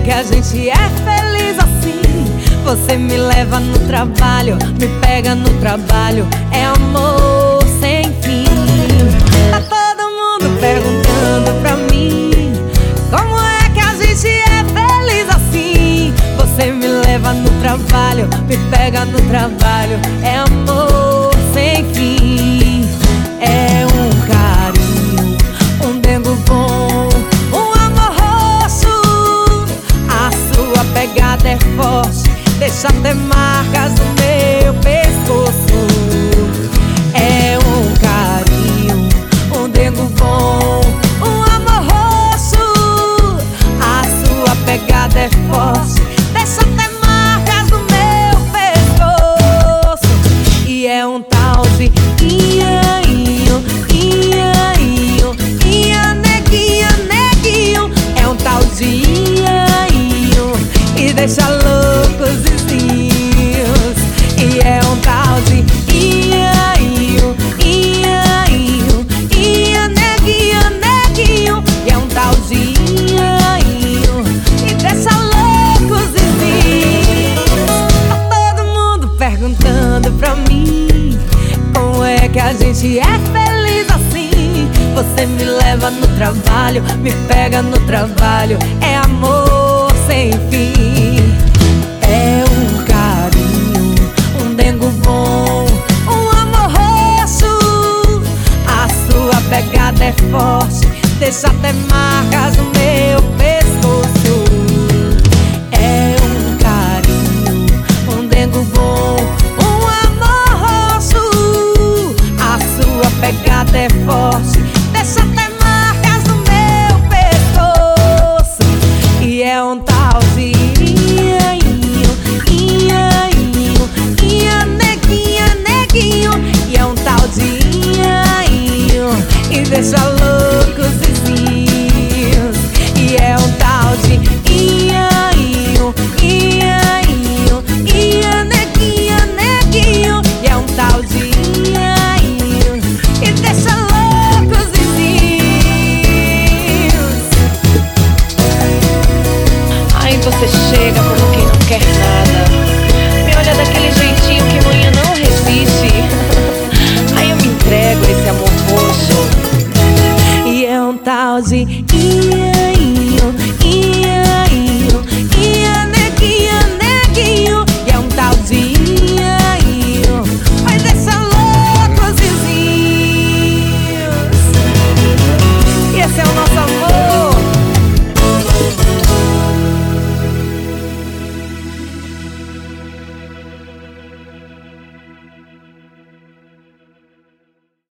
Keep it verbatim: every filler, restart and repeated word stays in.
que a gente é feliz assim? Você me leva no trabalho, me pega no trabalho, é amor sem fim. Tá todo mundo perguntando pra mim, como é que a gente é feliz assim? Você me leva no trabalho, me pega no trabalho, é amor sem fim. É um carinho, um dengo bom, um amor roxo. A sua pegada é forte, deixa até marcas no meu pescoço. É um carinho, um dengo bom, um amor roxo. A sua pegada é forte, deixa até marcas no meu pescoço. E é um tal de inhainho, inhainho, inha, neguinha, neguinho. É um tal de inhainho e deixa loucos vizinhos. E é um tal de inhainho, inhainho, inha, neguinha, neguinho. E é um tal de inhainho e deixa loucos vizinhos. Tá todo mundo perguntando pra mim, como é que a gente é feliz assim? Você me leva no trabalho, me pega no trabalho, é amor sem fim. É um carinho, um dengo bom, um amor roxo. A sua pegada é forte, deixa até marcas no meu pescoço. É um carinho, um dengo bom, um amor roxo. A sua pegada é forte, deixa até marcas no meu pescoço. E é um tal de inhainho, inhainho, inha, neguinha, neguinho. E é um tal de inhainho e deixa loucos vizinhos. E é um tal de inhainho, inhainho, inha, neguinha, neguinho. E é um tal de inhainho e deixa loucos vizinhos. Aí você chega como